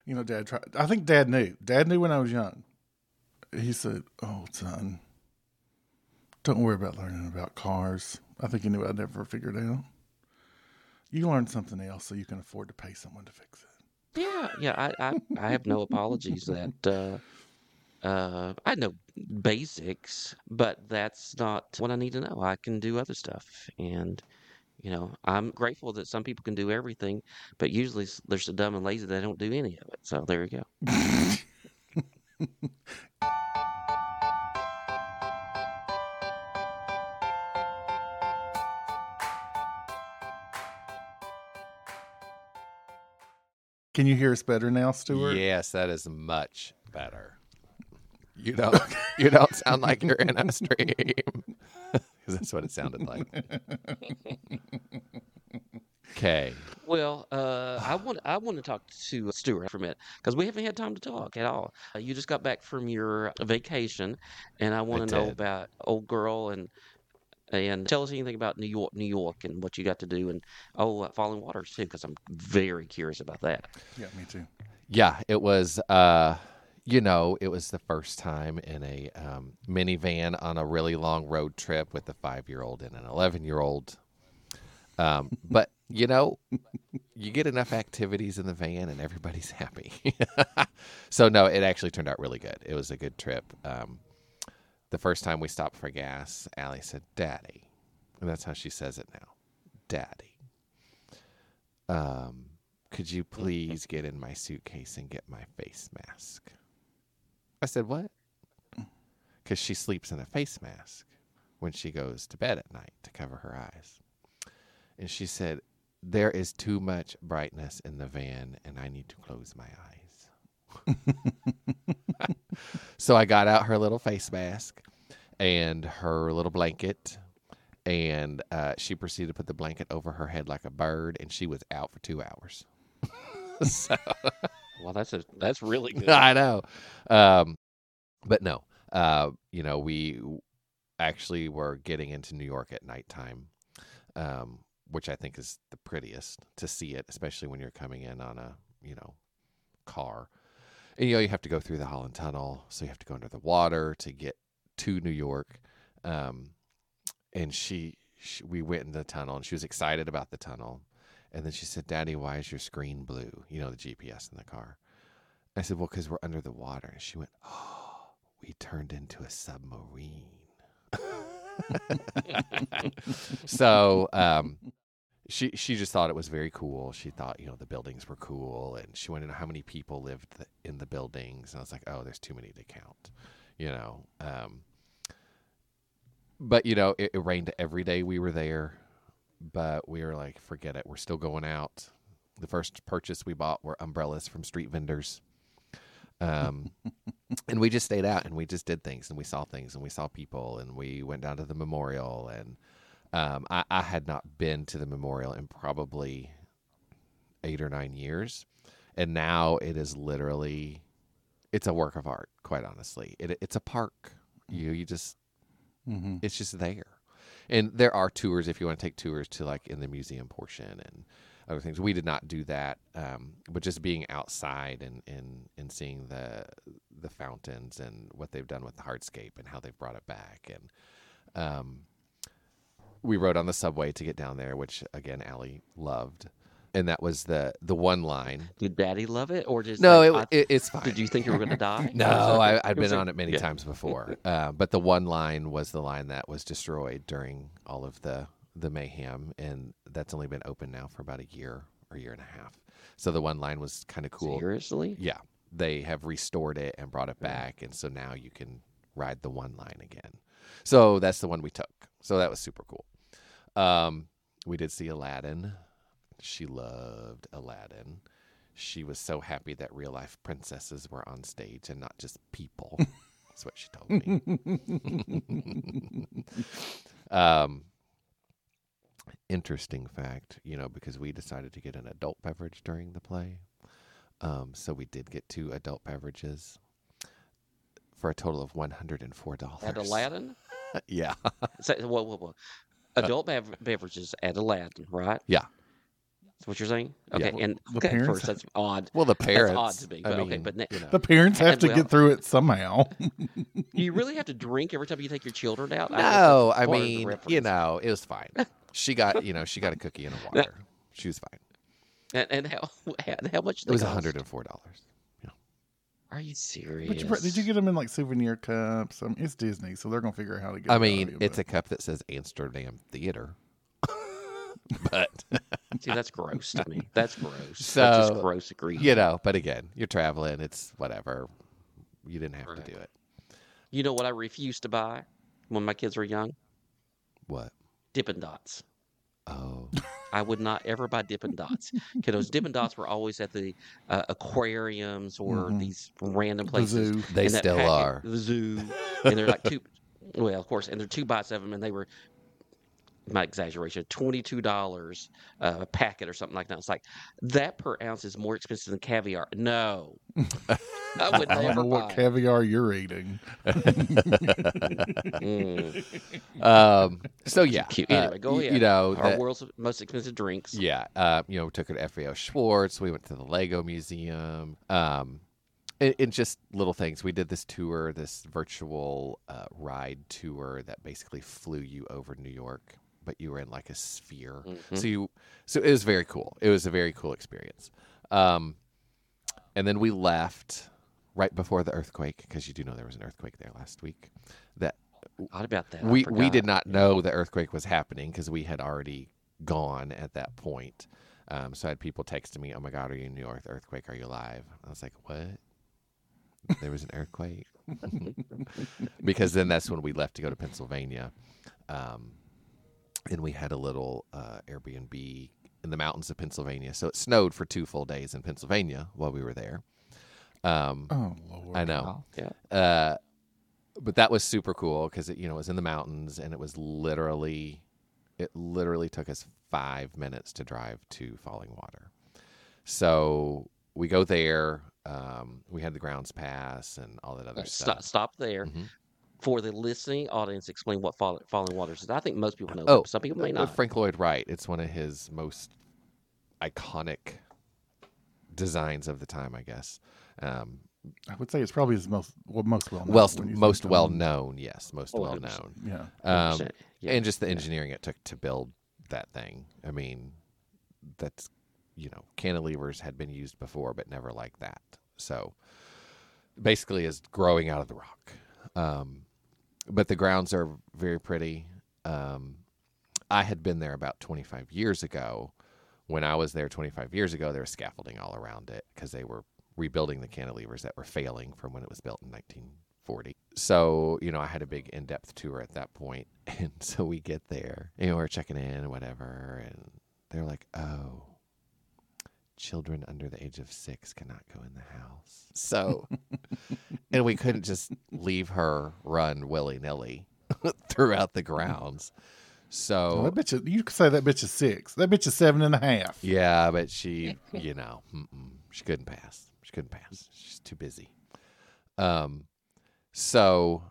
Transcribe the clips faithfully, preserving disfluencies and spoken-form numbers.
You know, Dad tried. I think Dad knew. Dad knew when I was young. He said, "Oh, son, don't worry about learning about cars." I think he knew I'd never figure it out. You learn something else so you can afford to pay someone to fix it. Yeah, yeah. I, I, I have no apologies that uh, uh, I know basics, but that's not what I need to know. I can do other stuff, and you know, I'm grateful that some people can do everything, but usually s- they're so dumb and lazy they don't do any of it. So there you go. Can you hear us better now, Stuart? Yes, that is much better. You don't you don't sound like you're in a stream. Because that's what it sounded like. Okay. Well, uh, I want I want to talk to Stuart for a minute because we haven't had time to talk at all. Uh, you just got back from your vacation, and I want I to know did. about Old Girl and and tell us anything about New York, New York, and what you got to do, and oh, uh, Falling Waters too, because I'm very curious about that. Yeah, me too. Yeah, it was, uh, you know, it was the first time in a um, minivan on a really long road trip with a five-year-old and an eleven-year-old. Um, but, you know, you get enough activities in the van and everybody's happy. So, no, it actually turned out really good. It was a good trip. Um, the first time we stopped for gas, Allie said, "Daddy." And that's how she says it now. "Daddy. Um, could you please get in my suitcase and get my face mask?" I said, "What?" Because she sleeps in a face mask when she goes to bed at night to cover her eyes. And she said, "There is too much brightness in the van and I need to close my eyes." So I got out her little face mask and her little blanket, and uh, she proceeded to put the blanket over her head like a bird, and she was out for two hours. So, Well, that's a that's really good. I know. Um, but no, uh, you know, we actually were getting into New York at nighttime, um, which I think is the prettiest to see it, especially when you're coming in on a, you know, car. And, you know, you have to go through the Holland Tunnel, so you have to go under the water to get to New York. Um, and she, she, we went in the tunnel, and she was excited about the tunnel. And then she said, "Daddy, why is your screen blue?" You know, the G P S in the car. I said, "Well, because we're under the water." And she went, "Oh, we turned into a submarine." So, um, She she just thought it was very cool. She thought, you know, the buildings were cool, and she wanted to know how many people lived th- in the buildings. And I was like, oh, there's too many to count, you know. Um, but, you know, it, it rained every day we were there, but we were like, forget it. We're still going out. The first purchase we bought were umbrellas from street vendors. Um, and we just stayed out, and we just did things, and we saw things, and we saw people, and we went down to the memorial, and Um, I, I had not been to the memorial in probably eight or nine years, and now it is literally, it's a work of art. Quite honestly, it, it's a park. You you just, Mm-hmm. it's just there, and there are tours if you want to take tours to like in the museum portion and other things. We did not do that, um, but just being outside and, and, and seeing the the fountains and what they've done with the hardscape and how they've brought it back, and um. We rode on the subway to get down there, which again Allie loved, and that was the the one line. Did Daddy love it, or just No, like, it, I- it it's fine. did you think you were going to die? No, Or was it- I, I'd was been it- on it many yeah. times before, uh, but the one line was the line that was destroyed during all of the the mayhem, and that's only been open now for about a year or a year and a half. So the one line was kind of cool. Seriously? Yeah, they have restored it and brought it back, and so now you can ride the one line again. So that's the one we took. So that was super cool. Um, we did see Aladdin. She loved Aladdin. She was so happy that real life princesses were on stage and not just people. That's what she told me. um, interesting fact, you know, because we decided to get an adult beverage during the play. Um, so we did get two adult beverages for a total of one hundred four dollars. At Aladdin? Yeah. So, whoa, whoa, whoa. Adult bev- beverages at Aladdin, right? Yeah. That's what you're saying? Okay, Yeah. and The okay, parents- first that's odd. Well, the That's parents. odd to me. I But mean, okay, but ne- you know. The parents have to well- get through it somehow. do you really have to drink every time you take your children out? I guess No, that's I part of the mean, you reference. know, it was fine. She got, you know, she got a cookie and a water. She was fine. And, and how how, how much? It was one one hundred four dollars. Are you serious? But you, br- did you get them in like souvenir cups? I mean, it's Disney, so they're gonna figure out how to get. I it mean, out of it's you, a cup that says Amsterdam Theater. But, See, that's gross to me. That's gross. that's So, just gross egregious. you know, but again, you're traveling. It's whatever. You didn't have Right. to do it. You know what I refused to buy when my kids were young? What? Dippin' Dots. Oh. I would not ever buy Dippin' Dots because those Dippin' Dots were always at the uh, aquariums or Mhm. these random The places. zoo. They And that still packet- are. The zoo. And they're like two, well, of course, and they're two bites of them, and they were, my exaggeration, twenty-two dollars uh, a packet or something like that. It's like, that per ounce is more expensive than caviar. No. I would I don't never know what buy it. caviar you're eating. Mm, Um, so yeah. cute. uh, Anyway, go y- ahead. You know, Our that- world's most expensive drinks. yeah. Uh, you know, we took her to F A O Schwartz. We went to the Lego Museum. Um, and, and just little things. We did this tour, this virtual uh, ride tour that basically flew you over New York, but you were in like a sphere. Mhm. So you, so it was very cool. It was a very cool experience. Um, and then we left right before the earthquake because you do know there was an earthquake there last week. That Thought about that. I we we forgot. did not know the earthquake was happening because we had already gone at that point. Um, so I had people texting me, "Oh my God, are you in New York? The earthquake? Are you alive?" I was like, "What? There was an earthquake?" Because then that's when we left to go to Pennsylvania, um, and we had a little uh, Airbnb in the mountains of Pennsylvania. So it snowed for two full days in Pennsylvania while we were there. Um, Oh Lord! I know. Yeah. Uh, but that was super cool because it, you know, it was in the mountains and it was literally, it literally took us five minutes to drive to Falling Water. So we go there. Um, we had the grounds pass and all that other Stop, stuff. stop there. Mhm. For the listening audience, explain what Fall, Falling Waters is. I think most people know Oh, that, but some people may Uh, not. Frank Lloyd Wright. It's one of his most iconic designs of the time, I guess. Um, I would say it's probably his most well, most well known. well, when you say most Tom. well known. Yes, most Oh, well one hundred percent. known. Yeah. Um, Yeah. and just the engineering it took to build that thing. I mean, that's, you know, cantilevers had been used before, but never like that. So basically is growing out of the rock. Um, but the grounds are very pretty. Um, I had been there about twenty-five years ago. When I was there twenty-five years ago, there was scaffolding all around it because they were rebuilding the cantilevers that were failing from when it was built in nineteen forty. So, you know, I had a big in-depth tour at that point. And so we get there, you know, we're checking in and whatever. And they're like, oh, children under the age of six cannot go in the house. So, and we couldn't just leave her run willy-nilly throughout the grounds. Well, So, that bitch is, you could say that bitch is six. That bitch is seven and a half. yeah, but she, you know, mm-mm, she couldn't pass. She couldn't pass. She's too busy. Um, so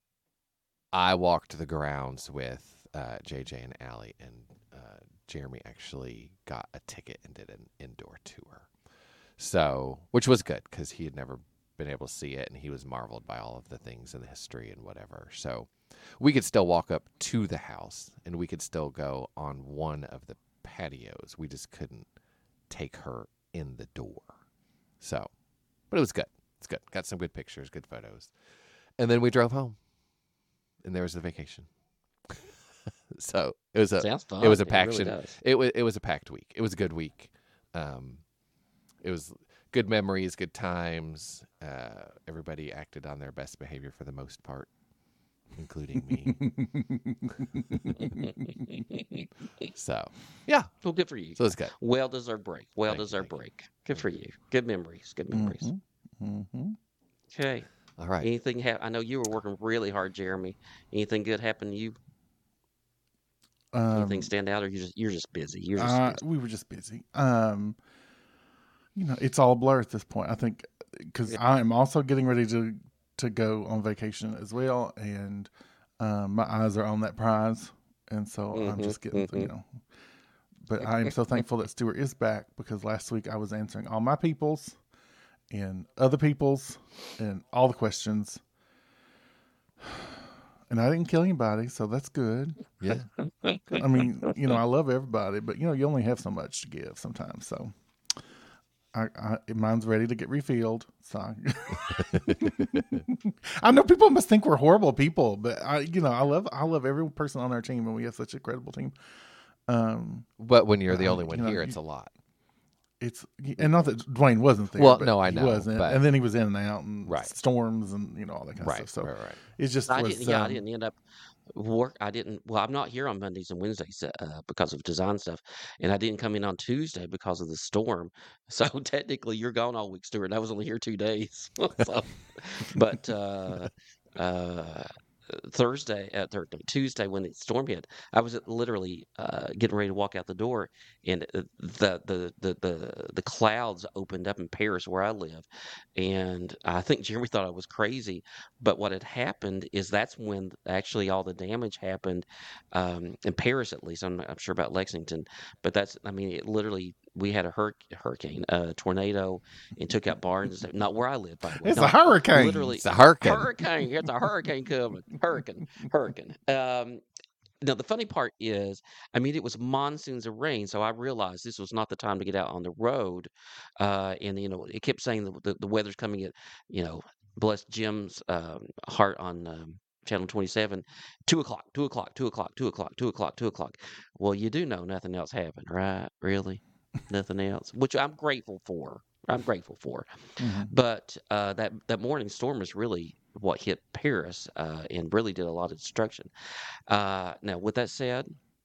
I walked the grounds with uh, J J and Allie, and uh, Jeremy actually got a ticket and did an indoor tour. So, which was good because he had never been able to see it, and he was marveled by all of the things and the history and whatever. So, we could still walk up to the house, and we could still go on one of the patios. We just couldn't take her in the door. So, but it was good. It's good. Got some good pictures, good photos. And then we drove home, and there was the vacation. So it was a Sounds fun. it was a really packed does. it was it was a packed week. It was a good week. Um, it was good memories, good times. Uh, everybody acted on their best behavior for the most part, including me. So yeah, Well, good for you. so it's good. Well deserved break. Well Thank you, deserved thank you. break. Good for you. Good memories. Good memories. Mm-hmm. Mm-hmm. Okay. All right. Anything? Ha- I know you were working really hard, Jeremy. Anything good happen to you? Um, Anything stand out, or you just you're just busy? You're just Uh, busy. we were just busy. Um, you know, it's all a blur at this point. I think because I am also getting ready to to go on vacation as well, and um, my eyes are on that prize, and so I'm Mhm, just getting mhm. you know but I am so thankful that Stuart is back because last week I was answering all my people's and other people's and all the questions. And I didn't kill anybody, so that's good. Yeah. I mean, you know, I love everybody, but, you know, you only have so much to give sometimes. So I, I mine's ready to get refilled. So I, I know people must think we're horrible people, but I, you know, I love I love every person on our team, and we have such a credible team. Um, But when you're the Uh, only one you know, here, you- it's a lot. It's and not that Dwayne wasn't there. Well, but no, I he know, wasn't, but- and then he was in and out, and Right. storms, and you know all that kind Right, of stuff. So right, right. it just I was. didn't. Yeah, I um, didn't end up work. I didn't. Well, I'm not here on Mondays and Wednesdays uh, because of design stuff, and I didn't come in on Tuesday because of the storm. So technically, you're gone all week, Stuart. I was only here two days. so, but uh, uh, Thursday, uh, Thursday, Tuesday when the storm hit, I was literally uh, getting ready to walk out the door, and uh, the the the the the clouds opened up in Paris where I live, and I think Jeremy thought I was crazy. But what had happened is that's when actually all the damage happened um, in Paris, at least. I'm not, I'm sure about Lexington, but that's I mean, it literally we had a hur- hurricane, a tornado, and took out barns. and stuff. Not where I live, by the way. It's a Not- hurricane. Literally, It's a hurricane. hurricane. It's a hurricane coming. Hurricane. Hurricane. Um, now the funny part is, I mean, it was monsoons of rain, so I realized this was not the time to get out on the road. Uh, and you know, it kept saying the the, the weather's coming at, you know, bless Jim's um, heart on um, channel twenty-seven, two o'clock, two o'clock, two o'clock, two o'clock, two o'clock, two o'clock. Well, you do know nothing else happened, right? Really, nothing else, which I'm grateful for. I'm grateful for. Mhm. But uh, that that morning storm is really what hit Paris uh, and really did a lot of destruction. Uh, now, with that said,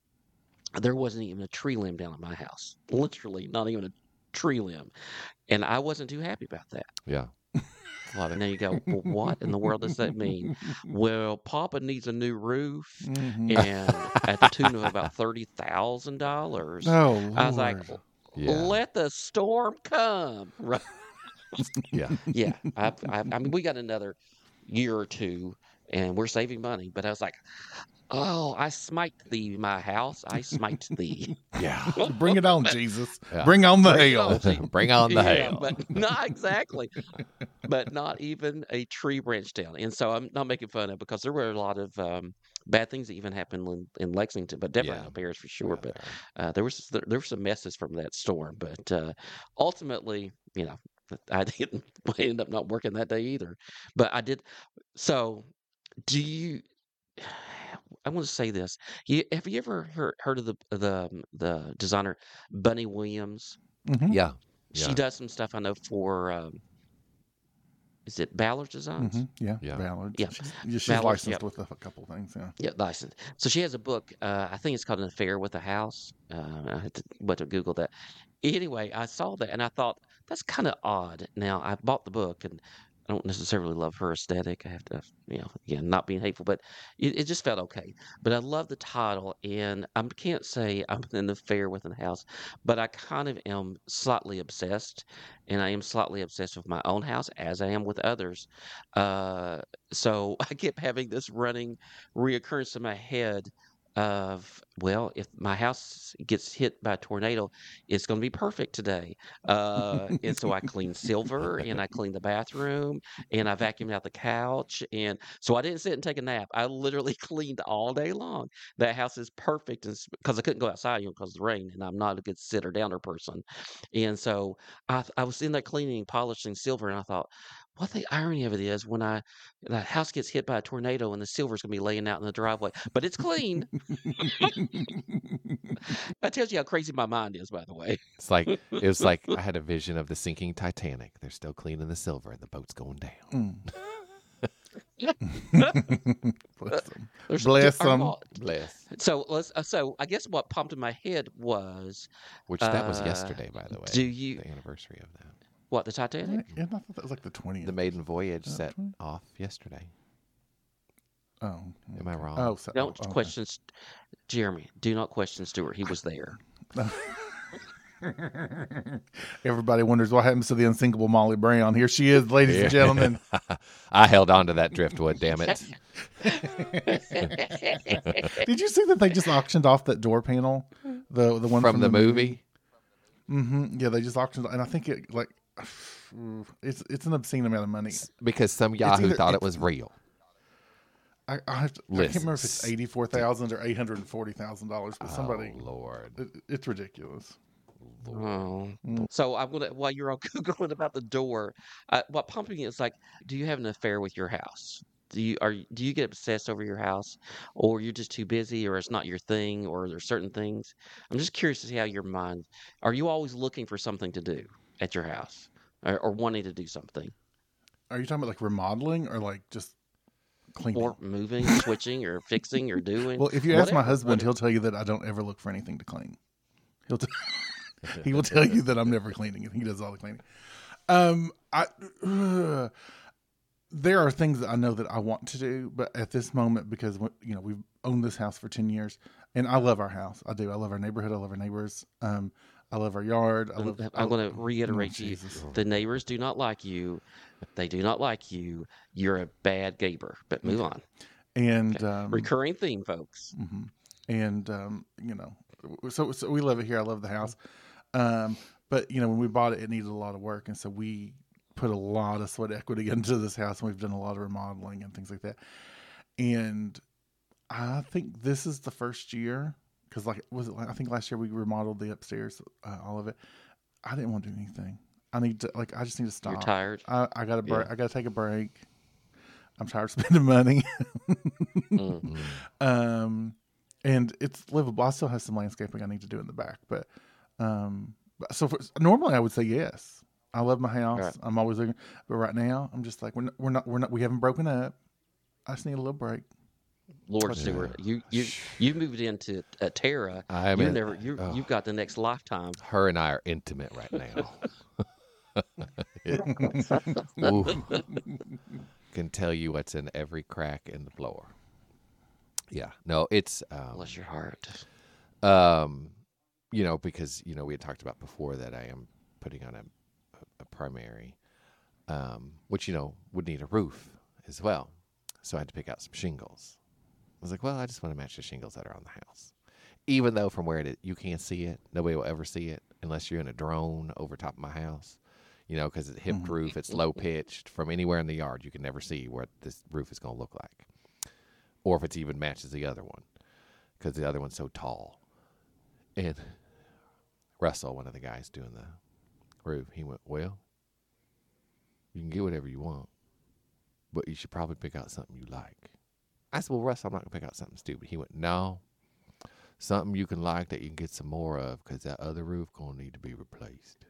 there wasn't even a tree limb down at my house. Literally, not even a tree limb, and I wasn't too happy about that. Yeah. It's a lot of And now you go, well, what in the world does that mean? Well, Papa needs a new roof, Mhm. and at the tune of about thirty thousand dollars. Oh, Lord. I was like, Yeah. let the storm come. Right. Yeah. Yeah, I, I, I mean, we got another year or two, and we're saving money. But I was like, oh, I smite thee, my house. I smite thee. Yeah. Bring it on, Jesus. Yeah. Bring on the Bring it hail. on, Jesus. Bring on the Yeah, hail. but not exactly. But not even a tree branch down. And so I'm not making fun of it because there were a lot of um, bad things that even happened in, in Lexington, but definitely Yeah. not Paris for sure. Yeah, But there. uh, there was there, there were some messes from that storm. But uh, ultimately, you know, I didn't end up not working that day either. But I did. So, do you? I want to say this. You, have you ever heard, heard of the the the designer Bunny Williams? Mhm. Yeah. She Yeah. does some stuff I know for. Um, is it Ballard Designs? Mhm. Yeah. Yeah. Ballard. Yeah. She's, yeah, she's Ballard, licensed yep. with a couple things. Yeah. Yeah, licensed. So she has a book. Uh, I think it's called An Affair with a House. Uh, I had to went to Google that. Anyway, I saw that and I thought that's kind of odd. Now I bought the book and I don't necessarily love her aesthetic. I have to, you know, again, not being hateful, but it, it just felt okay. But I love the title, and I can't say I'm in an affair with a house, but I kind of am slightly obsessed, and I am slightly obsessed with my own house as I am with others. Uh, so I kept having this running reoccurrence in my head of, well, if my house gets hit by a tornado, it's going to be perfect today. Uh, and so I cleaned silver and I cleaned the bathroom and I vacuumed out the couch. And so I didn't sit and take a nap. I literally cleaned all day long. That house is perfect because I couldn't go outside, you know, because of the rain, and I'm not a good sitter downer person. And so I, I was in there cleaning, polishing silver, and I thought, what the irony of it is when I the house gets hit by a tornado and the silver's gonna be laying out in the driveway, but it's clean. That tells you how crazy my mind is, by the way. It's like it was like I had a vision of the sinking Titanic. They're still cleaning the silver and the boat's going down. Mm. Bless them. There's- Bless our them. fault. Bless. So let's. Uh, so I guess what popped in my head was Which that was Uh, yesterday, by the way. do you- the anniversary of that. what the Titanic. Yeah, I thought that was like the twentieth. The maiden voyage Oh, set twenty? off yesterday. Oh. Am I wrong? Oh, so, Don't okay. question, St- Jeremy. Do not question Stuart. He was there. Everybody wonders what happens to the unsinkable Molly Brown. Here she is, ladies and gentlemen. I held on to that driftwood, damn it. Did you see that they just auctioned off that door panel? The the one From, from, the, movie? Mm-hmm. Yeah, they just auctioned, and I think it like it's it's an obscene amount of money. Because some Yahoo either- thought it it's- was real. I, I, have to, I can't remember if it's eighty four thousand or eight hundred and forty thousand dollars, but somebody, Oh, Lord. it, it's ridiculous. Oh. Mm. So I'm gonna while you're all googling about the door, uh, what pumping is like, do you have an affair with your house? Do you are you- do you get obsessed over your house, or you're just too busy, or it's not your thing, or there's certain things? I'm just curious to see how your mind. Are you always looking for something to do at your house, or, or wanting to do something, Are you talking about like remodeling or like just cleaning? or moving, switching, or fixing, or doing? Well, if you ask my whatever, husband, whatever. he'll tell you that I don't ever look for anything to clean. He'll t- he will tell you that I'm never cleaning, and he does all the cleaning. Um, I uh, there are things that I know that I want to do, but at this moment, because you know we've owned this house for ten years, and I love our house. I do. I love our neighborhood. I love our neighbors. Um, I love our yard. I I'm, love. I'm going to oh, reiterate to you: Jesus. the neighbors do not like you. They do not like you. You're a bad neighbor. But move on. And um, Recurring theme, folks. mhm. And um, you know, so so we love it here. I love the house. Um, but you know, when we bought it, it needed a lot of work, and so we put a lot of sweat equity into this house, and we've done a lot of remodeling and things like that. And I think this is the first year, because like was it? Like, I think last year we remodeled the upstairs, uh, all of it. I didn't want to do anything. I need to like. I just need to stop. You're tired. I, I got to break. Yeah. I got to take a break. I'm tired of spending money. Mm. um, and it's livable. I still have some landscaping I need to do in the back, but um, but- so for, normally I would say yes. I love my house. Right. I'm always looking, but right now I'm just like we're not, we're not we're not we haven't broken up. I just need a little break. Lord Yeah. Stewart, you you you moved into uh, Terra. I am You in- never you oh. you've got the next lifetime. Her and I are intimate right now. Ooh. Can tell you what's in every crack in the floor. Yeah, no, it's um, Bless your heart. um, you know, because you know we had talked about before that I am putting on a, a primary, um, which you know would need a roof as well. So I had to pick out some shingles. I was like, well, I just want to match the shingles that are on the house, even though from where it is, you can't see it. Nobody will ever see it unless you're in a drone over top of my house. You know, because it's a hipped Mhm. roof, it's low pitched. From anywhere in the yard, you can never see what this roof is going to look like, or if it even matches the other one, because the other one's so tall. And Russell, one of the guys doing the roof, he went, well, you can get whatever you want, but you should probably pick out something you like. I said, well, Russell, I'm not going to pick out something stupid. He went, no, something you can like that you can get some more of, because that other roof going to need to be replaced.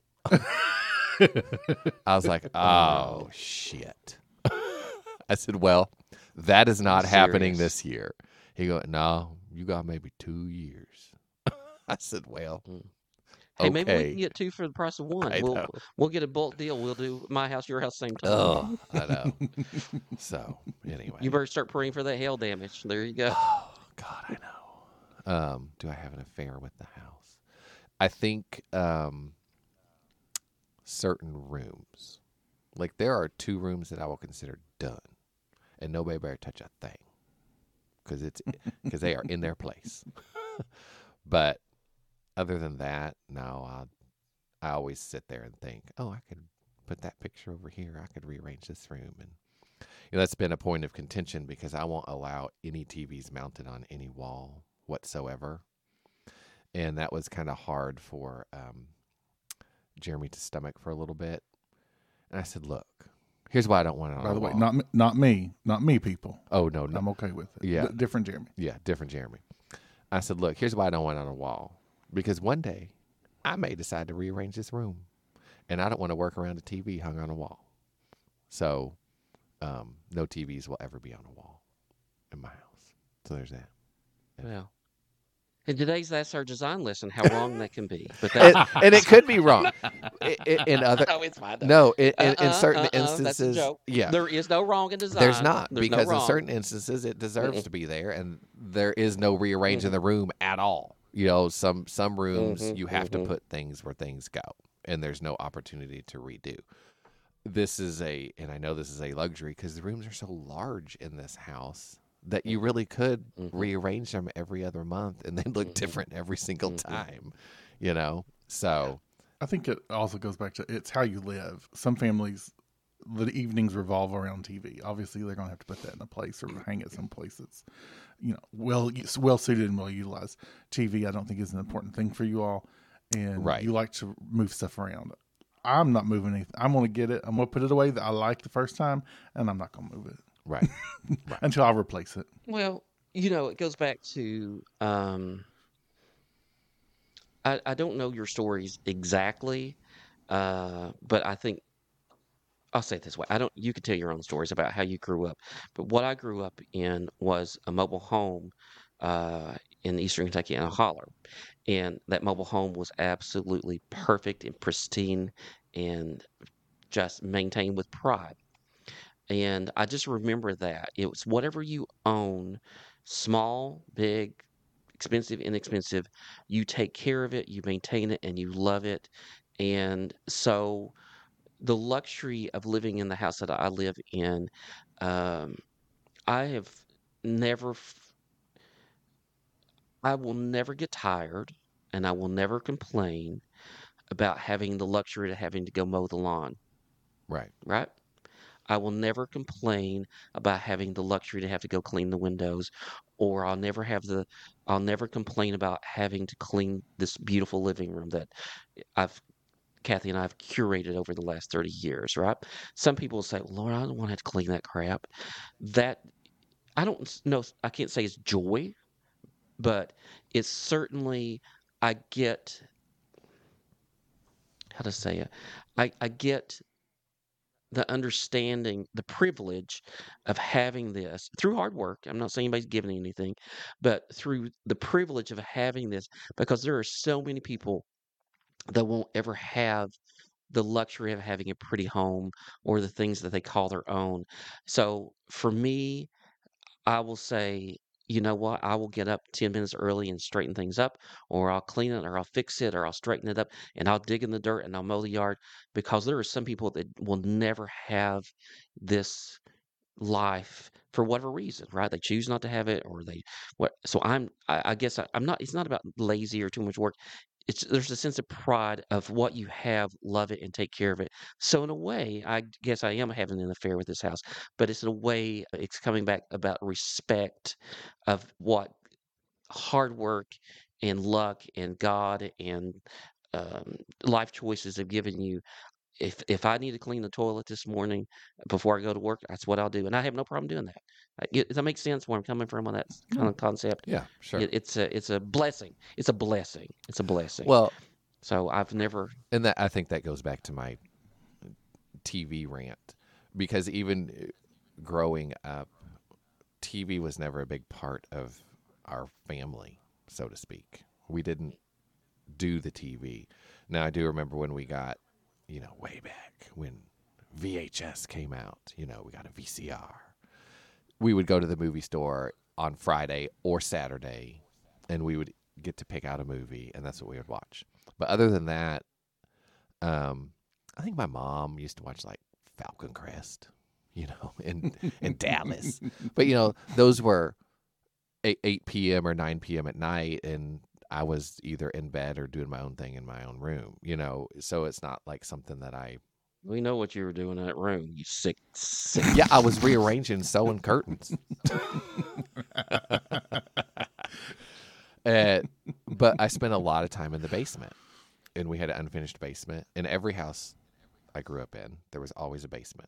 I was like, oh, shit. I said, well, that is not happening Serious. this year. He go, no, you got maybe two years. I said, well, Hey, maybe we okay. can get two for the price of one. I we'll know. we'll get a bulk deal. We'll do my house, your house, same time. Oh, I know. So, anyway. You better start praying for that hail damage. There you go. Oh, God, I know. Um, do I have an affair with the house? I think um, certain rooms. Like, there are two rooms that I will consider done, and nobody better touch a thing, because it's because they are in their place. But other than that, no, I I always sit there and think, oh, I could put that picture over here. I could rearrange this room, and you know, that's been a point of contention because I won't allow any T Vs mounted on any wall whatsoever, and that was kind of hard for um, Jeremy to stomach for a little bit. And I said, look, here's why I don't want it on By a the way, wall. not me, not me, not me, people. oh no, no, I'm okay with it. Yeah. D- different Jeremy. yeah, different Jeremy. I said, look, here's why I don't want it on a wall. Because one day I may decide to rearrange this room. And I don't want to work around a T V hung on a wall. So um, no T Vs will ever be on a wall in my house. So there's that. Well, in today's That's Our Design lesson, how wrong that can be. But that's, And, and it could be wrong. I- I- in other, no, it's fine. though. no, in, in, in Uh-uh, certain uh-uh, that's a instances, joke. yeah. There is no wrong in design. There's not, There's no because in wrong. certain instances it deserves Mm-mm. to be there, and there is no rearranging Mm-mm. the room at all. You know, some some rooms Mhm, you have to mhm. put things where things go, and there's no opportunity to redo. This is a, and I know this is a luxury because the rooms are so large in this house that you really could Mhm. rearrange them every other month, and they look Mhm. different every single Mhm. time. You know, so I think it also goes back to it's how you live. Some families, the evenings revolve around T V. Obviously, they're going to have to put that in a place or hang it someplace that's, you know, well well suited and well utilized. T V, I don't think is an important thing for you all, and right, you like to move stuff around. I'm not moving anything. I'm going to get it. I'm going to put it away that I like the first time, and I'm not going to move it right, right, until I replace it. Well, you know, it goes back to um, I, I don't know your stories exactly, uh, but I think I'll say it this way. I don't, you could tell your own stories about how you grew up, but what I grew up in was a mobile home uh, in Eastern Kentucky in a holler. And that mobile home was absolutely perfect and pristine and just maintained with pride. And I just remember that it was whatever you own, small, big, expensive, inexpensive, you take care of it, you maintain it, and you love it. And so the luxury of living in the house that I live in, um, I have never, f- I will never get tired and I will never complain about having the luxury of having to go mow the lawn, right, right? I will never complain about having the luxury to have to go clean the windows, or I'll never have the, I'll never complain about having to clean this beautiful living room that I've, Kathy and I have curated over the last thirty years, right? Some people will say, Lord, I don't want to have to clean that crap. That, I don't s- know, I can't say it's joy, but it's certainly, I get, how to say it, I, I get the understanding, the privilege of having this through hard work. I'm not saying anybody's giving anything, but through the privilege of having this, because there are so many people that won't ever have the luxury of having a pretty home or the things that they call their own. So for me, I will say, you know what? I will get up ten minutes early and straighten things up, or I'll clean it, or I'll fix it, or I'll straighten it up, and I'll dig in the dirt and I'll mow the yard because there are some people that will never have this life for whatever reason, right? They choose not to have it, or they what? So I'm, I, I guess I, I'm not. It's not about lazy or too much work. It's there's a sense of pride of what you have, love it, and take care of it. So in a way, I guess I am having an affair with this house, but it's in a way it's coming back about respect of what hard work and luck and God and um, life choices have given you. If if I need to clean the toilet this morning before I go to work, that's what I'll do, and I have no problem doing that. Uh, it- Does that make sense where I'm coming from on that s- kind Yeah. of concept? yeah, sure. It, it's a it's a blessing. It's a blessing. It's a blessing. Well, So I've never. and that I think that goes back to my T V rant because even uh, growing up, T V was never a big part of our family, so to speak. We didn't do the T V. Now I do remember when we got, you know, way back when V H S came out, you know, we got a V C R. We would go to the movie store on Friday or Saturday and we would get to pick out a movie and that's what we would watch. But other than that, um, I think my mom used to watch like Falcon Crest, you know, in in Dallas. But you know, those were eight, eight p.m. or nine p.m. at night, and I was either in bed or doing my own thing in my own room, you know. So it's not like something that I. We know what you were doing in that room. You sick, sick. Yeah, I was rearranging sewing curtains. uh, but I spent a lot of time in the basement, and we had an unfinished basement. In every house I grew up in, there was always a basement.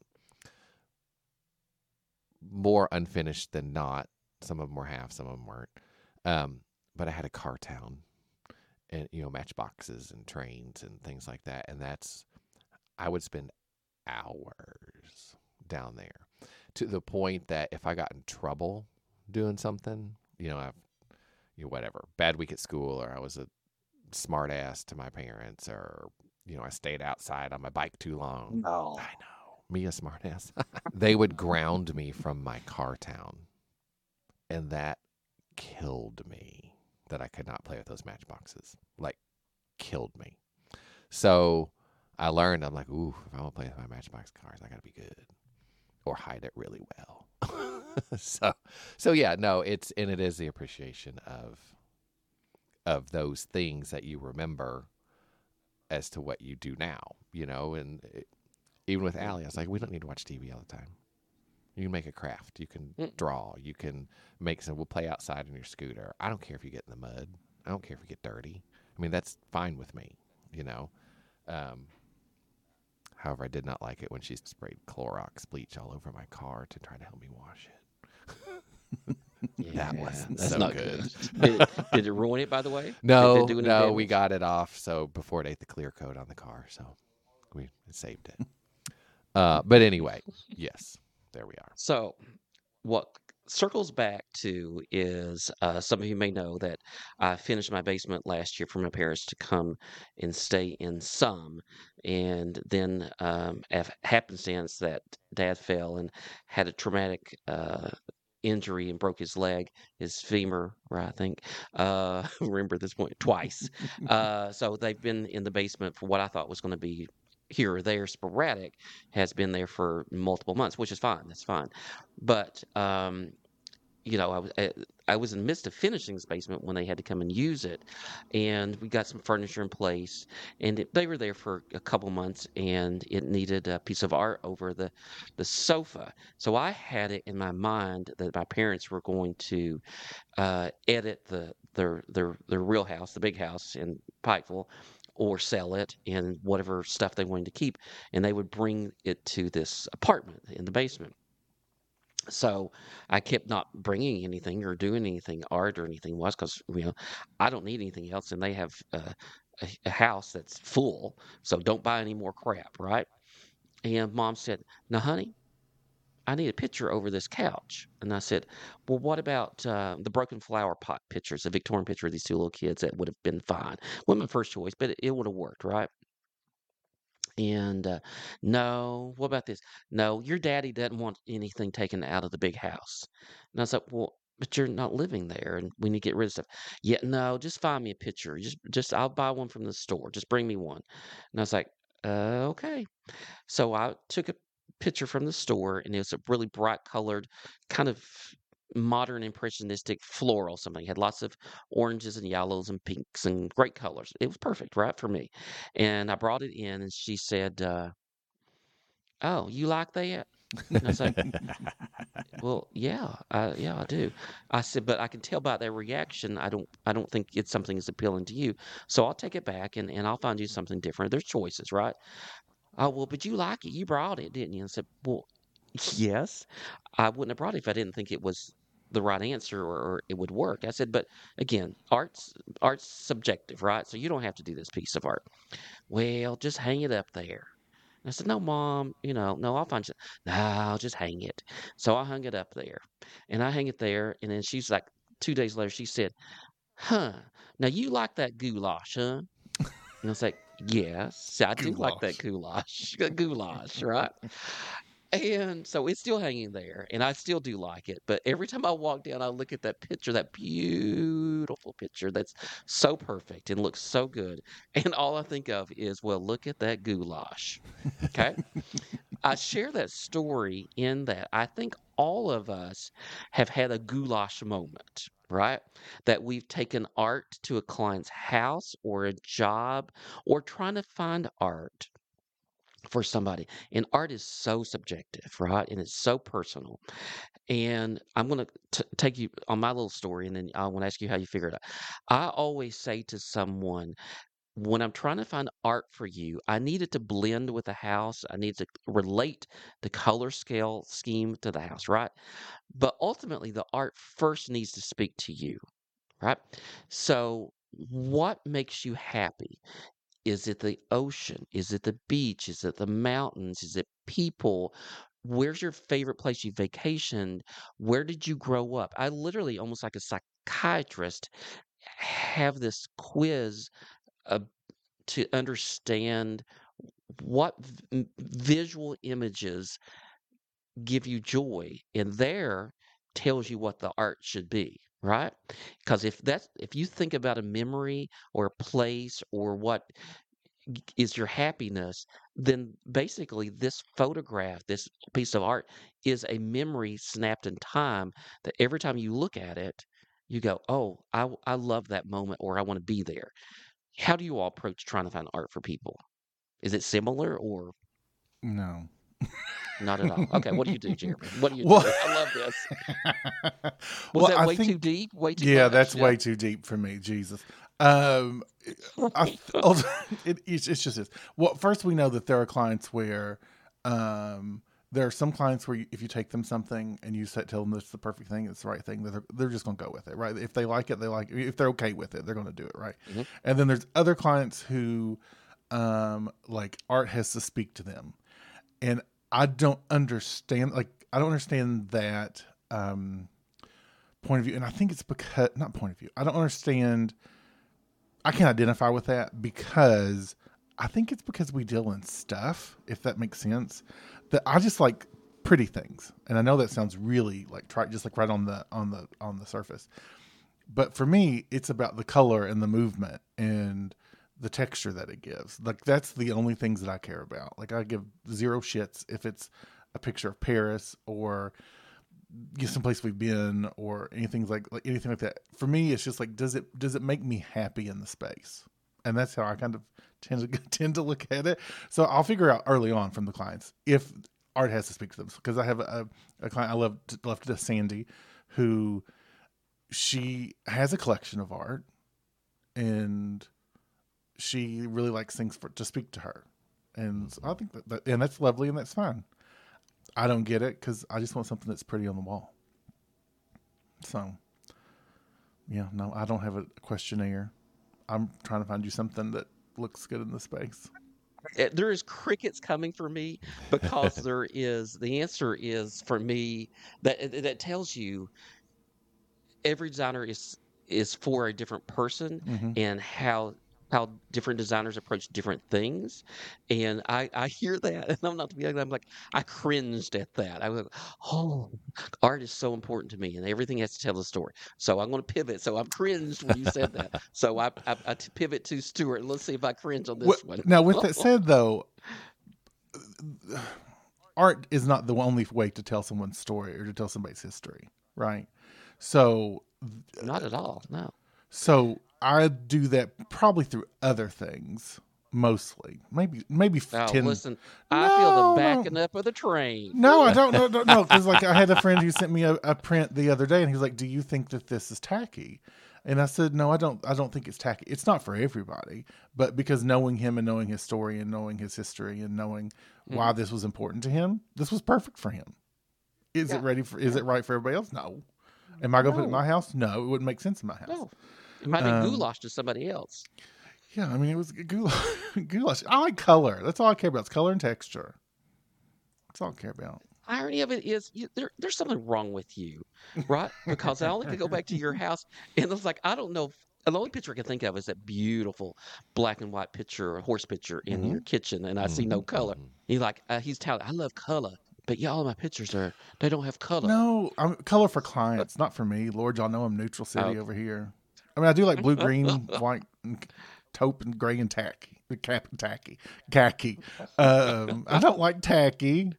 More unfinished than not. Some of them were half, some of them weren't. Um, but I had a car town and, you know, matchboxes and trains and things like that. And that's, I would spend hours down there to the point that if I got in trouble doing something, you know, I've, you know, whatever, bad week at school, or I was a smart ass to my parents, or, you know, I stayed outside on my bike too long. No. I know. Me a smart ass. They would ground me from my car town. And that killed me that I could not play with those matchboxes. Like, killed me. So I learned, I'm like, ooh, if I want to play with my matchbox cars, I got to be good or hide it really well. so, so yeah, no, it's, and it is the appreciation of, of those things that you remember as to what you do now, you know, and it, even with Allie, I was like, we don't need to watch T V all the time. You can make a craft. You can Mm. draw. You can make some, we'll play outside on your scooter. I don't care if you get in the mud. I don't care if you get dirty. I mean, that's fine with me, you know. Um, however, I did not like it when she sprayed Clorox bleach all over my car to try to help me wash it. Yeah, That wasn't that's so not good. good. Did it, did it ruin it, by the way? Did No, it do any no, we damage? got it off. So before it ate the clear coat on the car, so we saved it. Uh, but anyway, yes, there we are. So, what circles back to is uh, some of you may know that I finished my basement last year for my parents to come and stay in some. And then, um, af- happenstance that dad fell and had a traumatic uh, injury and broke his leg, his femur, right, I think. Uh, remember at this point, twice. Uh, so they've been in the basement for what I thought was going to be here or there sporadic, has been there for multiple months, which is fine. That's fine. But um, you know, I was I, I was in the midst of finishing this basement when they had to come and use it, and we got some furniture in place, and it, they were there for a couple months, and it needed a piece of art over the the sofa. So I had it in my mind that my parents were going to uh, edit the their their their real house, the big house in Pikeville, or sell it and whatever stuff they wanted to keep, and they would bring it to this apartment in the basement. So I kept not bringing anything or doing anything art or anything was because you know I don't need anything else, and they have uh, a, a house that's full, so don't buy any more crap, right? And mom said, "Now, honey, I need a picture over this couch." And I said, "Well, what about uh, the broken flower pot pictures, a Victorian picture of these two little kids that would have been fine?" Wasn't my first choice, but it, it would have worked, right? And uh, no, what about this? No, your daddy doesn't want anything taken out of the big house. And I was like, well, but you're not living there, and we need to get rid of stuff. Yeah, no, just find me a picture. Just, just I'll buy one from the store. Just bring me one. And I was like, uh, okay. So I took a picture from the store, and it was a really bright colored, kind of modern impressionistic floral something. It had lots of oranges and yellows and pinks and great colors. It was perfect, right, for me. And I brought it in, and she said, uh, "Oh, you like that?" And I was like, "Well, yeah, I, yeah, I do." I said, "But I can tell by their reaction, I don't, I don't think it's something that's appealing to you. So I'll take it back, and and I'll find you something different. There's choices, right?" "Oh, well, but you like it. You brought it, didn't you?" And I said, "Well, yes. I wouldn't have brought it if I didn't think it was the right answer or, or it would work." I said, "But again, art's art's subjective, right? So you don't have to do this piece of art." "Well, just hang it up there." And I said, "No, Mom, you know, no, I'll find you." "No, I'll just hang it." So I hung it up there, and I hang it there, and then she's like, two days later, she said, "Huh? Now you like that goulash, huh?" And I was like, "Yes, I do like that goulash, goulash, right?" And so it's still hanging there, and I still do like it. But every time I walk down, I look at that picture, that beautiful picture that's so perfect and looks so good. And all I think of is, well, look at that goulash. Okay. I share that story in that I think all of us have had a goulash moment, right? That we've taken art to a client's house or a job or trying to find art for somebody. And art is so subjective, right? And it's so personal. And I'm going to take you on my little story, and then I want to ask you how you figure it out. I always say to someone, when I'm trying to find art for you, I need it to blend with the house. I need to relate the color scale scheme to the house, right? But ultimately, the art first needs to speak to you, right? So, what makes you happy? Is it the ocean? Is it the beach? Is it the mountains? Is it people? Where's your favorite place you vacationed? Where did you grow up? I literally, almost like a psychiatrist, have this quiz uh, to understand what v- visual images give you joy, and there tells you what the art should be. right? Because if that's if you think about a memory or a place or what g- is your happiness, then basically this photograph, this piece of art, is a memory snapped in time that every time you look at it, you go, "Oh, I w- I love that moment," or "I want to be there." How do you all approach trying to find art for people? Is it similar or No. not at all? Okay, what do you do, Jeremy? What do you Well, do? I love this. Was well, that I way too think deep? Way too yeah, much? that's Yeah. way too deep for me. Jesus. Um, I th- also, it, it's, it's just this. Well, first we know that there are clients where um, there are some clients where you, if you take them something and you set, tell them it's the perfect thing, it's the right thing, they're, they're just going to go with it, right? If they like it, they like it. If they're okay with it, they're going to do it, right? hmm And then there's other clients who um, like art has to speak to them. And I don't understand, like, I don't understand that um, point of view. And I think it's because, not point of view, I don't understand I can identify with that because I think it's because we deal in stuff, if that makes sense. That I just like pretty things, and I know that sounds really like try just like right on the on the on the surface. But for me, it's about the color and the movement and the texture that it gives. Like that's the only things that I care about. Like I give zero shits if it's a picture of Paris or get someplace we've been or anything like, like anything like that. For me, it's just like, does it does it make me happy in the space? And that's how I kind of tend to tend to look at it. So I'll figure out early on from the clients if art has to speak to them. Because I have a, a client I love left to Sandy, who she has a collection of art, and she really likes things for to speak to her. And so I think that, that and that's lovely and that's fine. I don't get it because I just want something that's pretty on the wall. So, yeah, no, I don't have a questionnaire. I'm trying to find you something that looks good in the space. Eh, There is crickets coming for me because there is the answer is for me that that that tells you every designer is is for a different person Mm-hmm. and how how different designers approach different things. And I I hear that and I'm not to be ugly, I'm like I cringed at that. I was like, oh, art is so important to me and everything has to tell a story. So I'm going to pivot. So I'm cringed when you said that. So I I, I t- pivot to Stuart. Let's see if I cringe on What, this one. now, with that said, though, art is not the only way to tell someone's story or to tell somebody's history, right? So, Not at all. No. so I do that probably through other things, mostly. Maybe, maybe Oh, ten. listen, I feel the No, no, backing up of the train. no, I don't know. No, no, because like I had a friend who sent me a, a print the other day, and he was like, "Do you think that this is tacky?" And I said, "No, I don't. I don't think it's tacky. It's not for everybody, but because knowing him and knowing his story and knowing his history and knowing why Mhm. this was important to him, this was perfect for him. Is it Yeah. ready for? Is Yeah. it right for everybody else? No. Am I going to put it in No. my house? No, it wouldn't make sense in my house. No. It might be Um, goulash to somebody else. yeah, I mean, it was goulash. goulash. I like color. That's all I care about. It's color and texture. That's all I care about. Irony of it is, you, there, there's something wrong with you, right? Because I only could go back to your house, and it's like I don't know. If, the only picture I can think of is that beautiful black and white picture, a horse picture in Mm-hmm. your kitchen, and I see no color. Mhm. He's like, uh, he's telling, I love color, but y'all, my pictures are they don't have color. No, I'm color for clients, not for me. Lord, y'all know I'm neutral city Okay. over here. I mean, I do like blue, green, white, and taupe, and gray, and tacky. Cap and tacky, khaki. Um, I don't like tacky.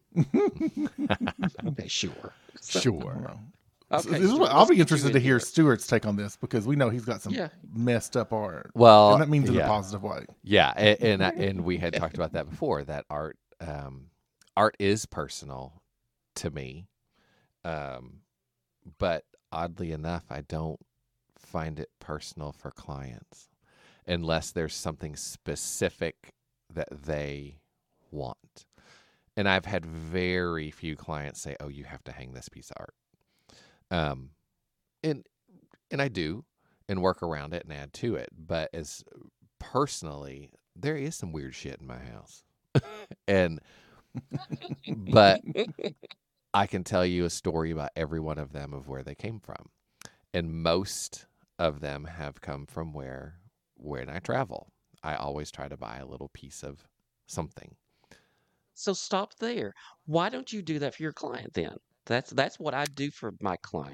Okay, sure. Sure. So Okay, this is Stuart, what, I'll let's be get you interested in to hear here. Stuart's take on this because we know he's got some Yeah. messed up art, Well, and that means in yeah. a positive way. Yeah, and and, I- and we had talked about that before. That art, um, art is personal to me, um, but oddly enough, I don't find it personal for clients unless there's something specific that they want. And I've had very few clients say, "Oh, you have to hang this piece of art," um, and and I do and work around it and add to it. But as personally, there is some weird shit in my house. and but I can tell you a story about every one of them of where they came from. And most of them have come from where when I travel. I always try to buy a little piece of something. So stop there. Why don't you do that for your client then? That's that's what I do for my client.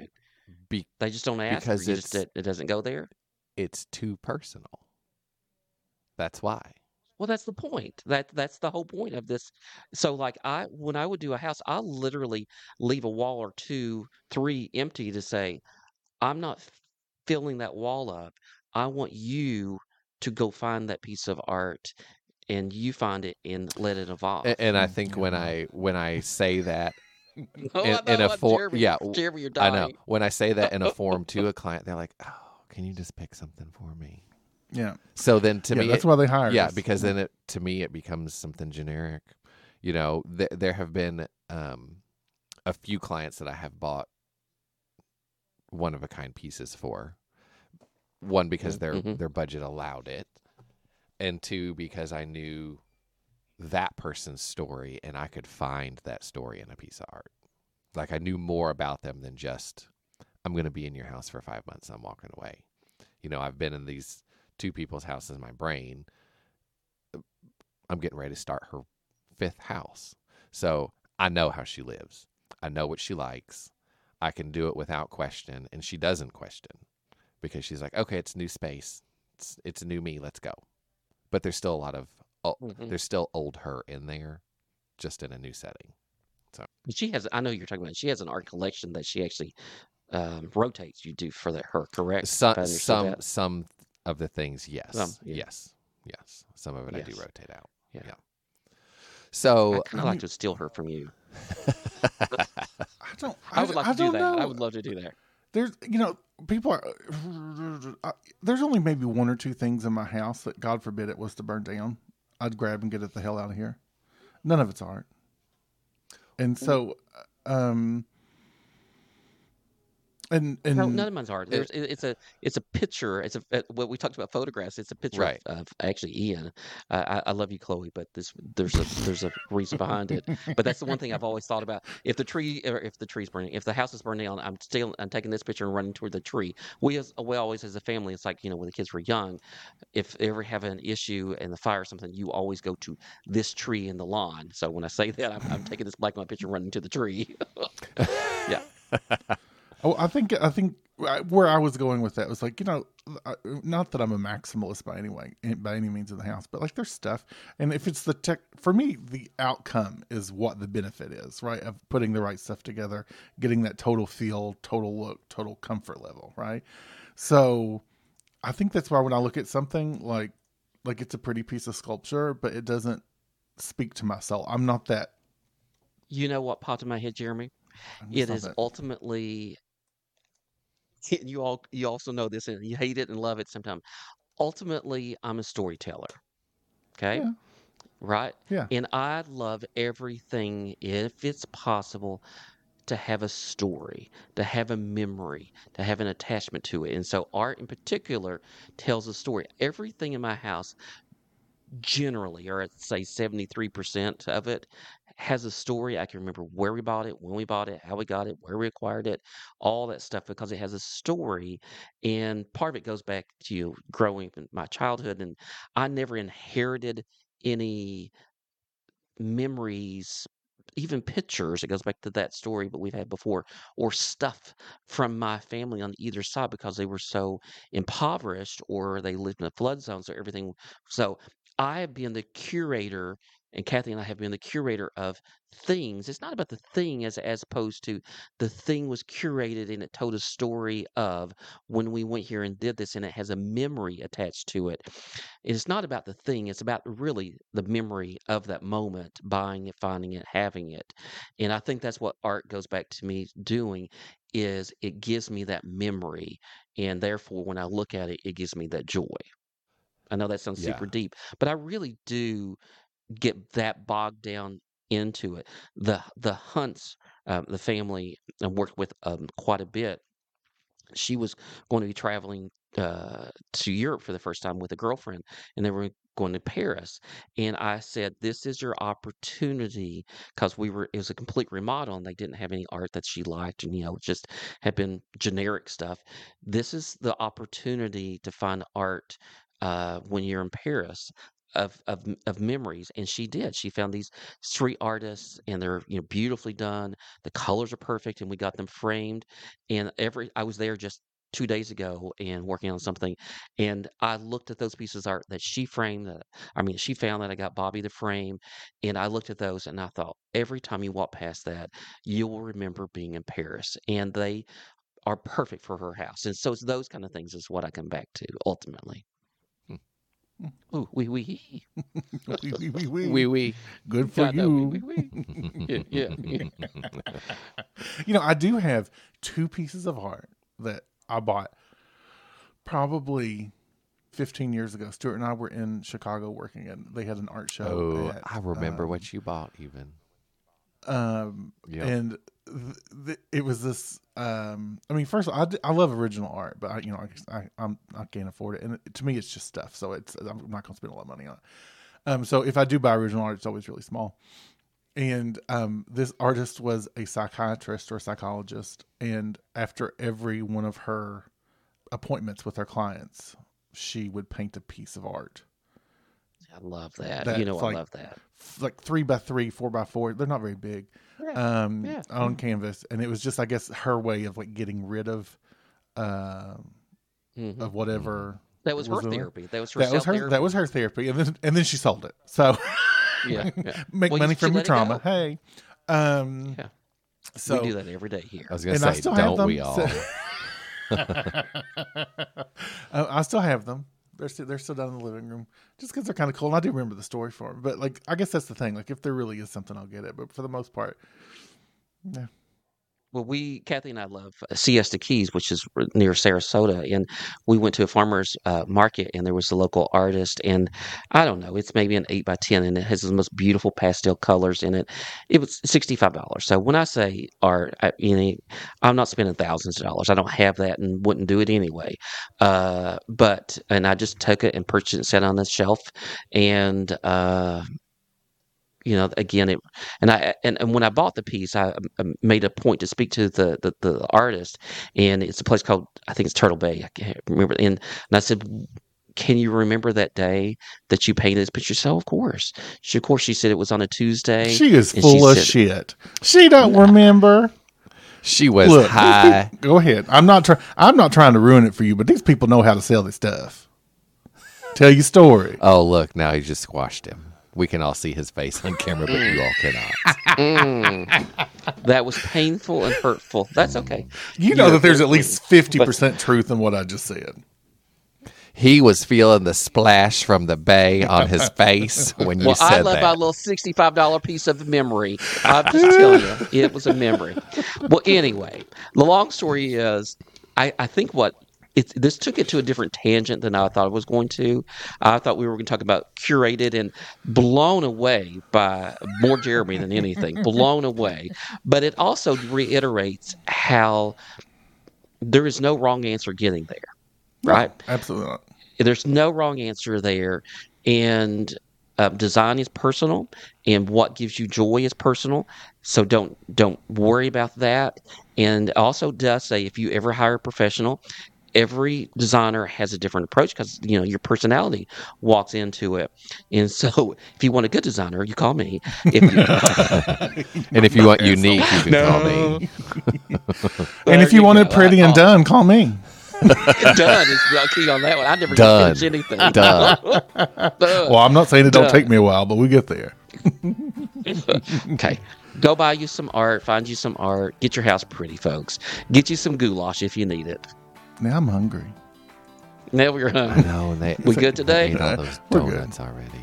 Be- They just don't ask, or because you just it's it, it doesn't go there. it's too personal. That's why. Well, that's the point. That that's the whole point of this. So, like, I when I would do a house, I literally leave a wall or two, three empty to say, I'm not f- filling that wall up. I want you to go find that piece of art, and you find it and let it evolve. And, and I Mm, think yeah, when no. I when I say that Oh, in, I in know, a uh, form, Jeremy, yeah, you're, w- Jeremy, you're I know. dying. When I say that in a form to a client, they're like, "Oh, can you just pick something for me?" Yeah. So then to yeah, me, that's it- why they hired yeah, us. because Yeah. then it to me it becomes something generic. You know, th- there have been um, a few clients that I have bought one of a kind pieces for. One because their Mm-hmm. their budget allowed it, and two because I knew that person's story and I could find that story in a piece of art. Like I knew more about them than just I'm going to be in your house for five months. I'm walking away. You know, I've been in these two people's houses in my brain. I'm getting ready to start her fifth house. So I know how she lives. I know what she likes. I can do it without question. And she doesn't question because she's like, okay, it's new space. It's, it's a new me. Let's go. But there's still a lot of, oh, Mm-hmm. there's still old her in there, just in a new setting. She has. I know you're talking about. She has an art collection that she actually um, rotates. You do for the, her, correct? Some, If I understood some, that. some of the things, yes. Some, yeah. Yes. Yes. Some of it I do Yes. rotate out. Yeah. Yeah. I So, kind of like to steal her from you. I don't. I, I would like I to do don't that. know. I would love to do that. There's, you know, people are. Uh, there's only maybe one or two things in my house that, God forbid, it was to burn down. I'd grab and get it the hell out of here. None of it's art. And so, um, and and No, none of mine's art. There's, it, it's a, it's a picture. It's a, uh, what we talked about photographs. It's a picture Right. of, of actually Ian. Uh, I, I love you, Chloe, but this, there's a, there's a reason behind it. But that's the one thing I've always thought about. If the tree, or if the tree's burning, if the house is burning down, I'm still, I'm taking this picture and running toward the tree. We, as, we always, as a family, it's like, you know, when the kids were young, if they ever have an issue in the fire or something, you always go to this tree in the lawn. So when I say that, I'm, I'm taking this black and white picture and running to the tree. Yeah. oh, I think I think where I was going with that was like, you know, I- not that I'm a maximalist by any way, by any means in the house, but like there's stuff, and if it's the tech, for me, the outcome is what the benefit is, right? Of putting the right stuff together, getting that total feel, total look, total comfort level, right? So I think that's why when I look at something like, like it's a pretty piece of sculpture, but it doesn't speak to my soul. I'm not that. You know what popped in my head, Jeremy? I'm just It not is that. ultimately, you all, you also know this, and you hate it and love it sometimes. Ultimately, I'm a storyteller. Okay. Yeah. Right. Yeah. And I love everything, if it's possible, to have a story, to have a memory, to have an attachment to it. And so art in particular tells a story. Everything in my house, generally, or I'd say seventy-three percent of it, has a story. I can remember where we bought it, when we bought it, how we got it, where we acquired it, all that stuff, because it has a story. And part of it goes back to growing up in my childhood. And I never inherited any memories, even pictures. It goes back to that story, but we've had before, or stuff from my family on either side because they were so impoverished or they lived in a flood zone. So everything. So I have been the curator, and Kathy and I have been the curator of things. It's not about the thing as as opposed to the thing was curated and it told a story of when we went here and did this, and it has a memory attached to it. It's not about the thing, it's about really the memory of that moment, buying it, finding it, having it. And I think that's what art goes back to me doing, is it gives me that memory, and therefore when I look at it, it gives me that joy. I know that sounds Yeah. super deep, but I really do get that bogged down into it. The the Hunts, um, the family I worked with um, quite a bit. She was going to be traveling uh, to Europe for the first time with a girlfriend, and they were going to Paris. And I said, "This is your opportunity," because we were. It was a complete remodel, and they didn't have any art that she liked, and you know, it just had been generic stuff. This is the opportunity to find art uh, when you're in Paris of of of memories, and she did. She found these street artists, and they're you know beautifully done. The colors are perfect, and we got them framed. And every I was there just two days ago and working on something, and I looked at those pieces of art that she framed. That I mean, she found that I got Bobby to frame, and I looked at those, and I thought every time you walk past that, you will remember being in Paris, and they are perfect for her house. And so it's those kind of things is what I come back to ultimately. Ooh, wee wee. Wee, wee, wee, wee. Wee wee. Good for I know, you. wee wee wee. Yeah, yeah. You know, I do have two pieces of art that I bought probably fifteen years ago. Stuart and I were in Chicago working, and they had an art show. Oh, at, I remember um, what you bought even. Um, Yep. and th- th- it was this. Um, I mean, first of all, I, d- I love original art, but I, you know, I, I I'm I can't afford it, and it, to me, it's just stuff. So it's I'm not going to spend a lot of money on it. Um, so if I do buy original art, it's always really small. And um, this artist was a psychiatrist or a psychologist, and after every one of her appointments with her clients, she would paint a piece of art. I love that. That's You know, I like- love that. Like three by three, four by four. They're not very big. Um, yeah. on canvas, and it was just, I guess, her way of like getting rid of, um, Mhm. of whatever. That was her was the- therapy. That was her That was her. self-therapy. That was her therapy, and then and then she sold it. So Yeah, yeah. make Well, money you- she from your let it trauma. go. Hey, um, Yeah. so we do that every day here. I was going and to I say, still have don't them. we all? So- Uh, I still have them. They're still, they're still down in the living room, just because they're kind of cool. And I do remember the story for them. But like, I guess that's the thing. Like, if there really is something, I'll get it. But for the most part, yeah. Well, we, Kathy and I love Siesta Keys, which is r- near Sarasota. And we went to a farmer's uh, market, and there was a local artist. And I don't know, it's maybe an eight by ten, and it has the most beautiful pastel colors in it. It was sixty-five dollars. So when I say art, I, you know, I'm not spending thousands of dollars. I don't have that and wouldn't do it anyway. Uh, but, and I just took it and purchased it and sat on the shelf. And, uh, you know, again, it, and I, and, and when I bought the piece, I, I made a point to speak to the, the, the artist, and it's a place called, I think it's Turtle Bay. I can't remember. And, and I said, can you remember that day that you painted this picture? So of course, she, of course, she said it was on a Tuesday. She is and full she of said- shit. She don't remember. She was Look, these high. people- go ahead. I'm not trying. I'm not trying to ruin it for you, but these people know how to sell this stuff. Tell your story. Oh, look, now he just squashed him. We can all see his face on camera, but you all cannot. Mm. That was painful and hurtful. That's okay. You know Yeah, that there's but- at least fifty percent truth in what I just said. He was feeling the splash from the bay on his face when you Well, I said love that. my little sixty-five dollars piece of memory. I'm just telling you, it was a memory. Well, anyway, the long story is, I, I think what it, this took it to a different tangent than I thought it was going to. I thought we were going to talk about curated, and blown away by more Jeremy than anything. Blown away. But it also reiterates how there is no wrong answer getting there. Right? Absolutely not. There's no wrong answer there, and uh, design is personal, and what gives you joy is personal. So don't don't worry about that. And also does say, if you ever hire a professional, every designer has a different approach, because you know your personality walks into it. And so if you want a good designer, you call me. If you, And if you want unique, you can No. call me. And if you want it pretty and done, call me. done is the key on that one. I never Done. finish anything. Done. Done. Well, I'm not saying it don't Done. take me a while, but we get there. Okay. Go buy you some art, find you some art, get your house pretty, folks. Get you some goulash if you need it. Now I'm hungry. Now we're I hungry. know. and They, We good today? They ate all those We're good. donuts already.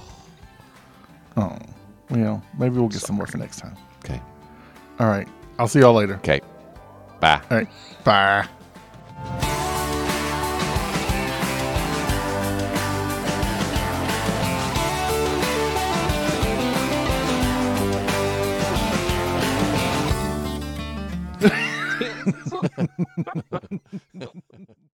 Oh, well, maybe we'll get some more for next time. Okay. All right. I'll see y'all later. Okay. Bye. All right. Bye.